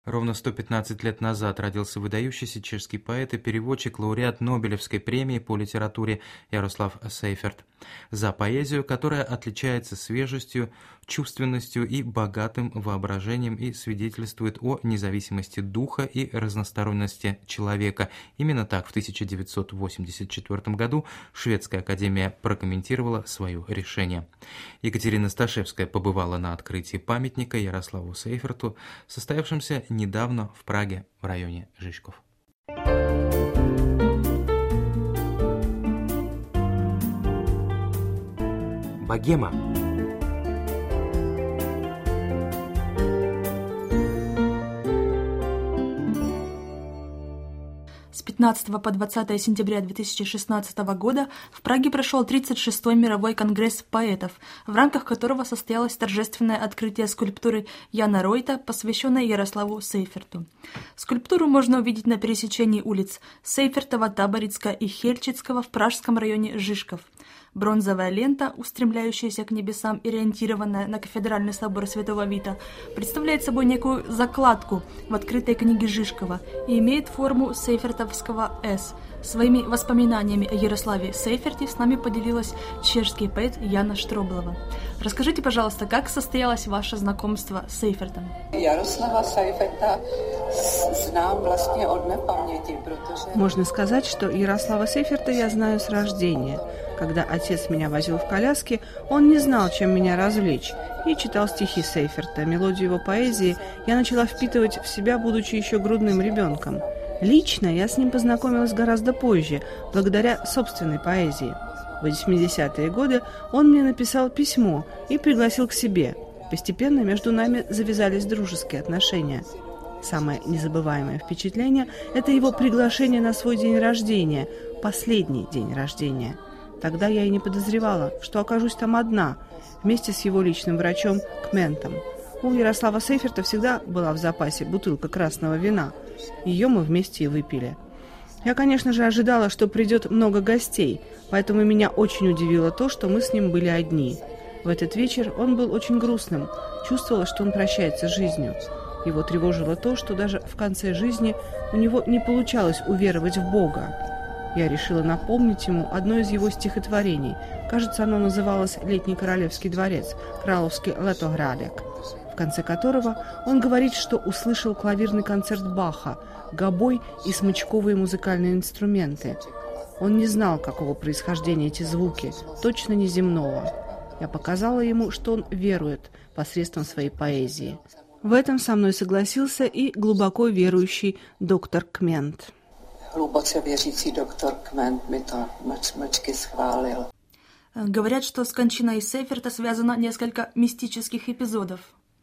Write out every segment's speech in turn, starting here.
Ровно 115 лет назад родился выдающийся чешский поэт и переводчик, лауреат Нобелевской премии по литературе Ярослав Сейферт. За поэзию, которая отличается свежестью, чувственностью и богатым воображением и свидетельствует о независимости духа и разносторонности человека. Именно так в 1984 году Шведская академия прокомментировала свое решение. Екатерина Сташевская побывала на открытии памятника Ярославу Сейферту, состоявшемся недавно в Праге в районе Жишков. Богема. С 15 по 20 сентября 2016 года в Праге прошел 36-й мировой конгресс поэтов, в рамках которого состоялось торжественное открытие скульптуры Яна Ройта, посвященной Ярославу Сейферту. Скульптуру можно увидеть на пересечении улиц Сейфертова, Таборицка и Хельчицкого в пражском районе Жишков. Бронзовая лента, устремляющаяся к небесам и ориентированная на кафедральный собор Святого Вита, представляет собой некую закладку в открытой книге Жишкова и имеет форму сейфертовского «С». Своими воспоминаниями о Ярославе Сейферте с нами поделилась чешский поэт Яна Штроблова. Расскажите, пожалуйста, как состоялось ваше знакомство с Сейфертом? Ярослава Сейферта знам властне от непамяти, protože... Можно сказать, что Ярослава Сейферта я знаю с рождения. Когда отец меня возил в коляске, он не знал, чем меня развлечь, и читал стихи Сейферта. Мелодию его поэзии я начала впитывать в себя, будучи еще грудным ребенком. Лично я с ним познакомилась гораздо позже, благодаря собственной поэзии. В 80-е годы он мне написал письмо и пригласил к себе. Постепенно между нами завязались дружеские отношения. Самое незабываемое впечатление – это его приглашение на свой день рождения, последний день рождения. Тогда я и не подозревала, что окажусь там одна, вместе с его личным врачом Кментом. У Ярослава Сейферта всегда была в запасе бутылка красного вина. Ее мы вместе и выпили. Я, конечно же, ожидала, что придет много гостей, поэтому меня очень удивило то, что мы с ним были одни. В этот вечер он был очень грустным, чувствовала, что он прощается с жизнью. Его тревожило то, что даже в конце жизни у него не получалось уверовать в Бога. Я решила напомнить ему одно из его стихотворений. Кажется, оно называлось «Летний королевский дворец», «Краловский летоградек», в конце которого он говорит, что услышал клавирный концерт Баха, гобой и смычковые музыкальные инструменты. Он не знал, какого происхождения эти звуки, точно не земного. Я показала ему, что он верует посредством своей поэзии. В этом со мной согласился и глубоко верующий доктор Кмент. Hluboce věřící doktor Kment mi to mlčky schválil. Говорят, что с кончиной Сейферта связано несколько мистических эпизодов.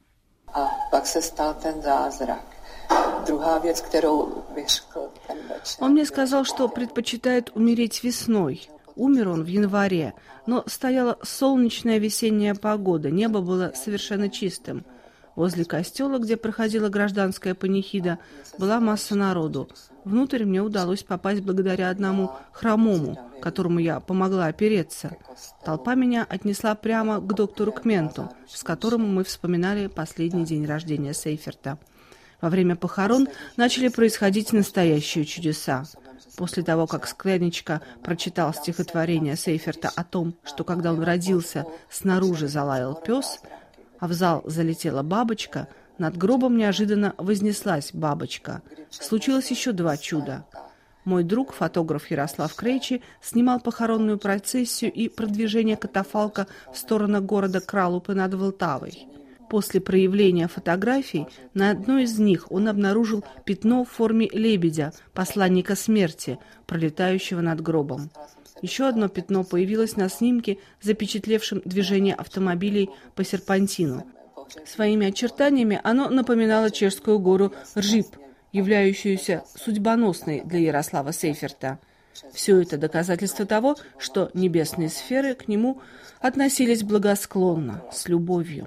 A pak se stal ten zázrak. Druhá věc, kterou vyřkl ten večer. Он мне сказал, что предпочитает умереть весной. Умер он в январе, но стояла солнечная весенняя погода, небо было совершенно чистым. Возле костела, где проходила гражданская панихида, была масса народу. Внутрь мне удалось попасть благодаря одному хромому, которому я помогла опереться. Толпа меня отнесла прямо к доктору Кменту, с которым мы вспоминали последний день рождения Сейферта. Во время похорон начали происходить настоящие чудеса. После того, как Скленечка прочитал стихотворение Сейферта о том, что когда он родился, снаружи залаял пес, а в зал залетела бабочка, над гробом неожиданно вознеслась бабочка. Случилось еще два чуда. Мой друг, фотограф Ярослав Крейчи, снимал похоронную процессию и продвижение катафалка в сторону города Кралупы над Волтавой. После проявления фотографий на одной из них он обнаружил пятно в форме лебедя, посланника смерти, пролетающего над гробом. Еще одно пятно появилось на снимке, запечатлевшем движение автомобилей по серпантину. Своими очертаниями оно напоминало чешскую гору Ржип, являющуюся судьбоносной для Ярослава Сейферта. Все это доказательство того, что небесные сферы к нему относились благосклонно, с любовью.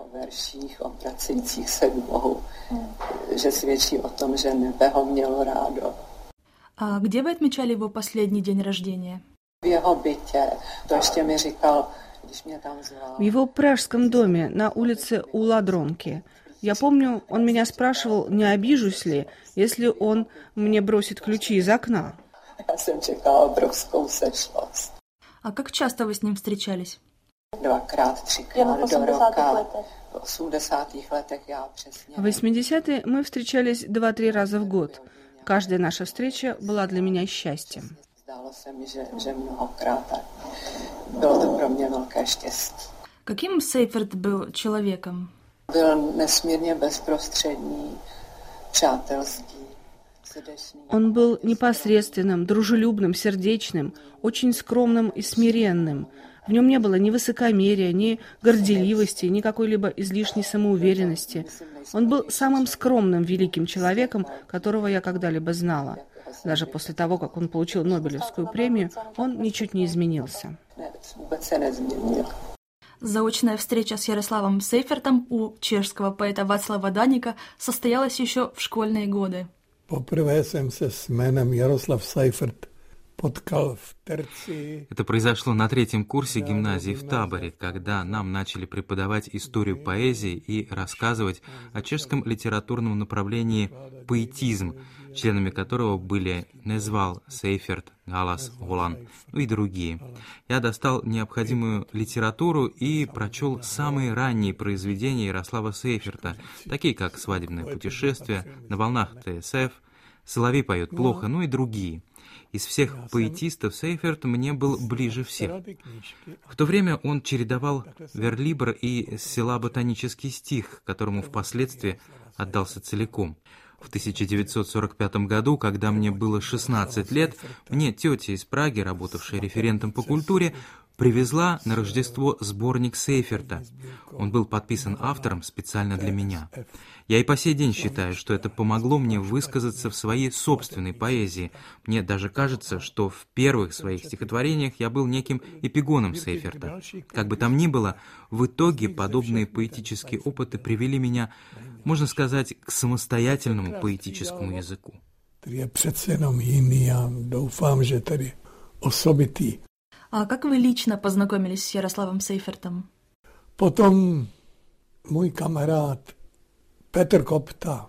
А где вы отмечали его последний день рождения? В его пражском доме на улице Уладромки. Я помню, он меня спрашивал, не обижусь ли, если он мне бросит ключи из окна. Já jsem čekala obrovskou sešlost. А как часто вы с ним встречались? 2krát, 3krát do roka. V 80. letech já přesně. В 80-е мы встречались 2-3 раза в год. Каждая наша встреча была для меня счастьем. Zdálo se mi, že mnohokrát. Bylo to pro mě velké štěstí. Каким Сейферт был человеком? Byl nesmírně bezprostřední, přátelský, srdečný. Он был непосредственным, дружелюбным, сердечным, очень скромным и смиренным. В нем не было ни высокомерия, ни горделивости, ни какой-либо излишней самоуверенности. Он был самым скромным великим человеком, которого я когда-либо знала. Даже после того, как он получил Нобелевскую премию, он ничуть не изменился. Vůbec se nezměnil. Заочная встреча с Ярославом Сейфертом у чешского поэта Václava Daníka состоялась еще в школьные годы. Poprvé jsem se s jménem Jaroslav Seifert potkal v terci. Это произошло на 3-м курсе гимназии в Таборе, когда нам начали преподавать историю поэзии и рассказывать о чешском литературном направлении поэтизм, членами которого были Незвал, Сейферт, Галас, Голан, ну и другие. Я достал необходимую литературу и прочел самые ранние произведения Ярослава Сейферта, такие как «Свадебное путешествие», «На волнах ТСФ», «Соловей поет плохо», ну и другие. Из всех поэтистов Сейферт мне был ближе всех. В то время он чередовал верлибр и силлабо-тонический стих, которому впоследствии отдался целиком. В 1945 году, когда мне было 16 лет, мне тетя из Праги, работавшая референтом по культуре, привезла на Рождество сборник Сейферта. Он был подписан автором специально для меня. Я и по сей день считаю, что это помогло мне высказаться в своей собственной поэзии. Мне даже кажется, что в первых своих стихотворениях я был неким эпигоном Сейферта. Как бы там ни было, в итоге подобные поэтические опыты привели меня, можно сказать, к самостоятельному поэтическому языку. А как вы лично познакомились с Ярославом Сейфертом? Потом мой камарад Петр Копта,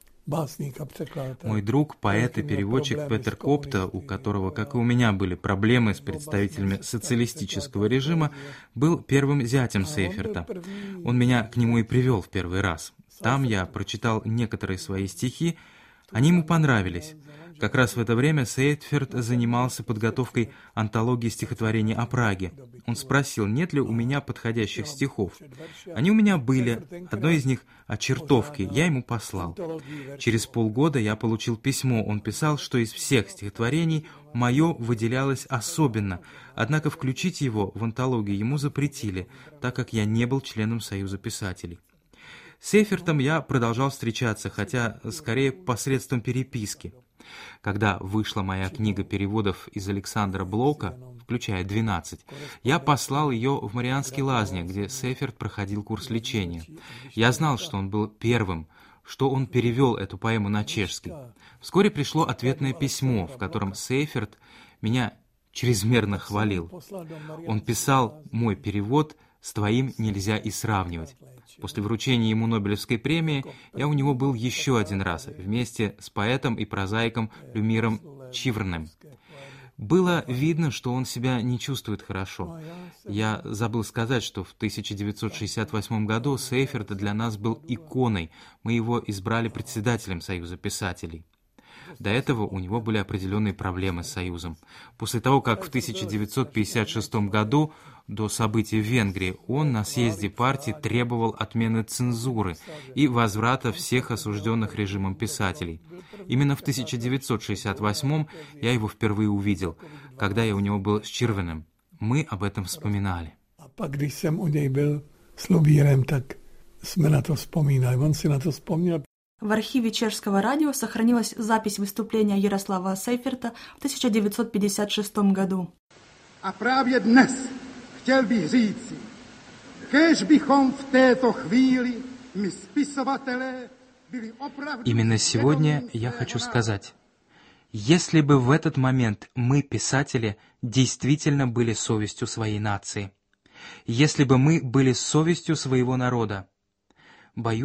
мой друг, поэт и переводчик Петр Копта, у которого, как и у меня, были проблемы с представителями социалистического режима, был первым зятем Сейферта. Он меня к нему и привел в первый раз. Там я прочитал некоторые свои стихи, они ему понравились. Как раз в это время Сейферт занимался подготовкой антологии стихотворений о Праге. Он спросил, нет ли у меня подходящих стихов. Они у меня были, одно из них о чертовке, я ему послал. Через полгода я получил письмо, он писал, что из всех стихотворений мое выделялось особенно, однако включить его в антологию ему запретили, так как я не был членом Союза писателей. С Сейфертом я продолжал встречаться, хотя скорее посредством переписки. Когда вышла моя книга переводов из Александра Блока, включая 12, я послал ее в Марианский Лазни, где Сейферт проходил курс лечения. Я знал, что он был первым, что он перевел эту поэму на чешский. Вскоре пришло ответное письмо, в котором Сейферт меня чрезмерно хвалил. Он писал: «Мой перевод с твоим нельзя и сравнивать». После вручения ему Нобелевской премии я у него был еще один раз, вместе с поэтом и прозаиком Люмиром Чиврнем. Было видно, что он себя не чувствует хорошо. Я забыл сказать, что в 1968 году Сейферт для нас был иконой, мы его избрали председателем Союза писателей. До этого у него были определенные проблемы с Союзом. После того, как в 1956 году, до событий в Венгрии, он на съезде партии требовал отмены цензуры и возврата всех осужденных режимом писателей. Именно в 1968 я его впервые увидел, когда я у него был с Чирвеnem. Мы об этом вспоминали. Když jsem u něj byl s Lubírem, tak jsme na to vzpomínali. On si na to vzpomněl. В архиве чешского радио сохранилась запись выступления Ярослава Сейферта в 1956 году. A právě dnes chtěl bych říci, kéž bychom v této chvíli my spisovatelé byli opravdu... Именно сегодня я хочу сказать, если бы в этот момент мы, писатели, действительно были совестью своей нации, если бы мы были совестью своего народа, боюсь,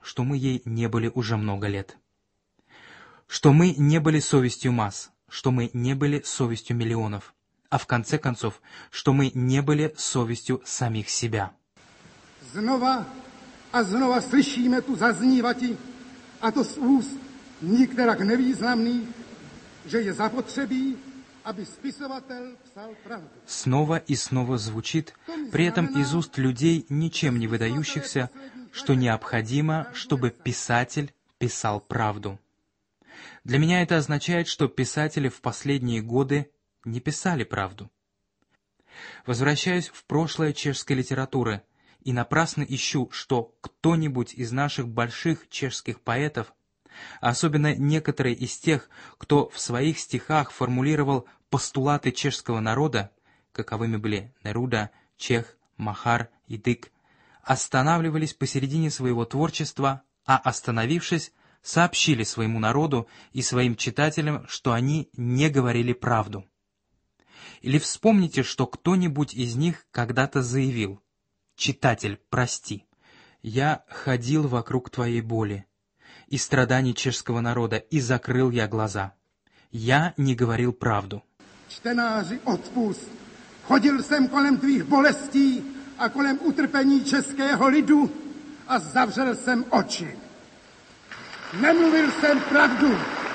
что мы ей не были уже много лет. Что мы не были совестью масс, что мы не были совестью миллионов, а в конце концов, что мы не были совестью самих себя. Znova a znova slyšíme tu zaznívati, a to z úst nikterak nevýznamných, že je zapotřebí, aby spisovatel psal pravdu. Снова и снова звучит, при этом из уст людей, ничем не выдающихся, что необходимо, чтобы писатель писал правду. Для меня это означает, что писатели в последние годы не писали правду. Возвращаюсь в прошлое чешской литературы и напрасно ищу, что кто-нибудь из наших больших чешских поэтов, а особенно некоторые из тех, кто в своих стихах формулировал постулаты чешского народа, каковыми были Неруда, Чех, Махар и Дык, останавливались посередине своего творчества, а остановившись, сообщили своему народу и своим читателям, что они не говорили правду. Или вспомните, что кто-нибудь из них когда-то заявил: «Читатель, прости, я ходил вокруг твоей боли и страданий чешского народа, и закрыл я глаза. Я не говорил правду». Čtenáři, odpust. Chodil jsem kolem tvých bolestí a kolem utrpení českého lidu a zavřel jsem oči. Nemluvil jsem pravdu.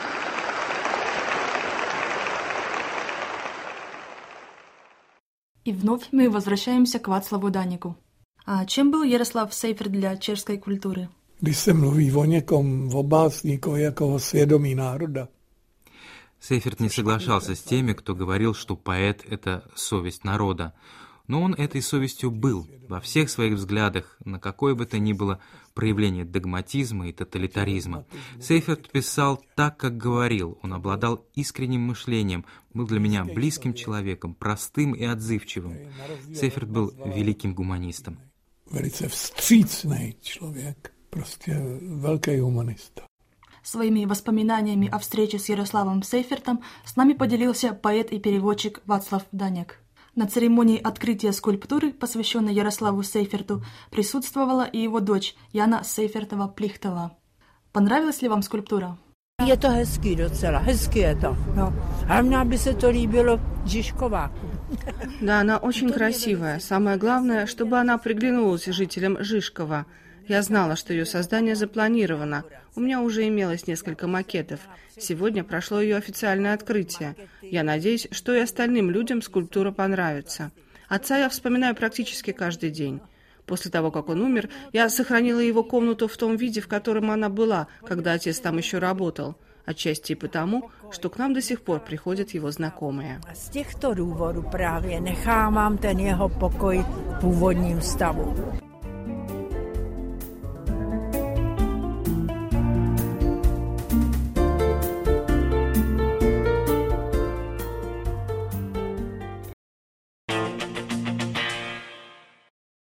И вновь мы возвращаемся к Václavu Daněku. А чем был Jaroslav Seifert для чешской культуры? Když se mluví o někom, o básníkovi jako o svědomí národa, Сейферт не соглашался с теми, кто говорил, что поэт — это совесть народа. Но он этой совестью был во всех своих взглядах, на какое бы то ни было проявление догматизма и тоталитаризма. Сейферт писал так, как говорил, он обладал искренним мышлением, был для меня близким человеком, простым и отзывчивым. Сейферт был великим гуманистом. velice vstřícný člověk, prostě velký humanista. Своими воспоминаниями о встрече с Ярославом Сейфертом с нами поделился поэт и переводчик Václav Daněk. На церемонии открытия скульптуры, посвященной Ярославу Сейферту, присутствовала и его дочь Jana Seifertova-Plichtova. Понравилась ли вам скульптура? Je to hezký docela, hezky je to. No. A mně by se to líbilo Žižkováku. Да, она очень красивая. Самое главное, чтобы она приглянулась жителям Жишкова. Я знала, что ее создание запланировано. У меня уже имелось несколько макетов. Сегодня прошло ее официальное открытие. Я надеюсь, что и остальным людям скульптура понравится. Отца я вспоминаю практически каждый день. После того, как он умер, я сохранила его комнату в том виде, в котором она была, когда отец там еще работал. Отчасти и потому, что к нам до сих пор приходят его знакомые. Z těchto důvodů právě nechávám ten jeho pokoj v původním stavu.